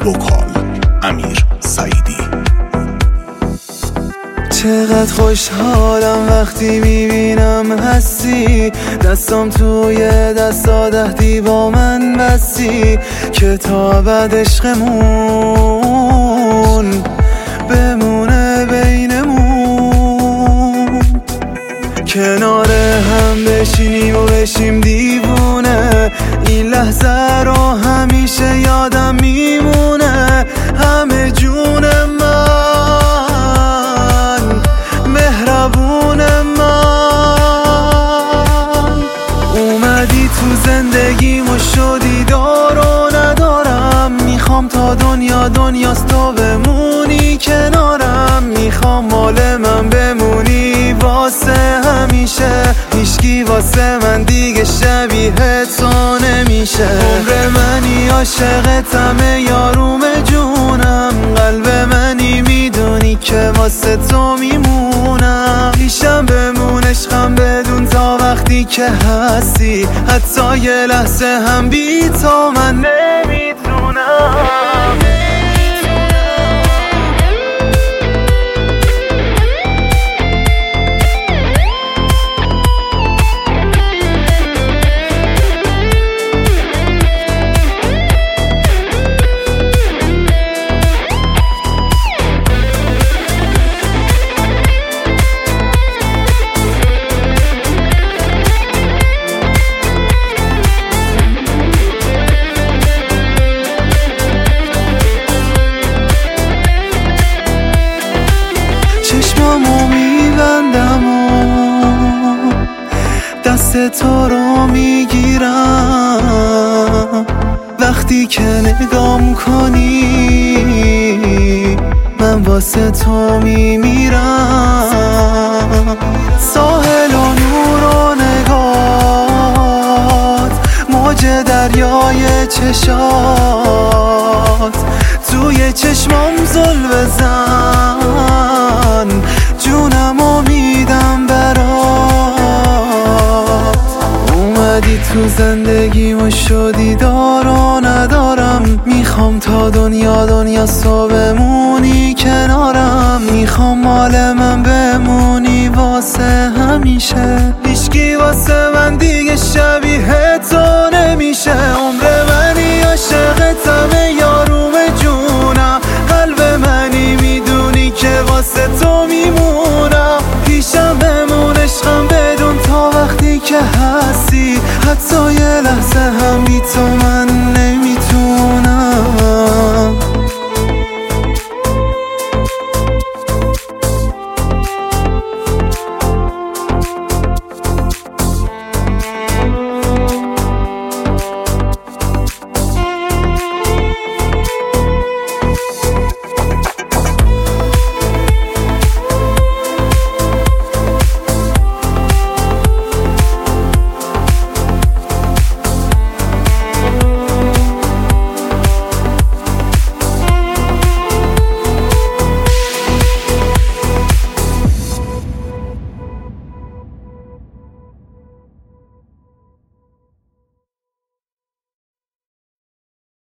وکال امیر سعیدی. چقدر خوشحالم وقتی میبینم هستی، دستام توی دستا با من بستی، که تا ابد عشقمون بمونه بینمون، کنار هم بشینیم و بشیم دیوونه، این لحظه رو همیشه یادم میمونه، همه جون من، مهربون من، اومدی تو زندگیم و شدی دار و ندارم، میخوام تا دنیاست تو بمونی کنارم، میخوام مال من بمونی واسه همیشه، هیچکی واسه من دیگه شبیه تو نمیشه، عمر منی عاشقتم یاروم جونم، قلب منی میدونی که واسه تو میمونم، پیشم بمون عشقم بدون تا وقتی که هستی، حتی یه لحظه هم بی تو من نمیتونم. چشمامو میبندم و دست تو رو میگیرم، وقتی که نگام کنی من واسه تو میمیرم، ساحل و نور و نگات، موج دریای چشات، توی چشمام زل بزن، جونمو میدم برات، اومدی تو زندگیم و شدی دار و ندارم، میخوام تا دنیاست تو بمونی کنارم، میخوام مال من بمونی واسه همیشه، هیچکی واسه من دیگه شبیه تو نمیشه، عمر منی عاشقتم یاروم جونم، قلب منی میدونی که واسه تو میمونم، پیشم بمون عشقم بدون تا وقتی که هستی، حتی یه لحظه هم بی تو من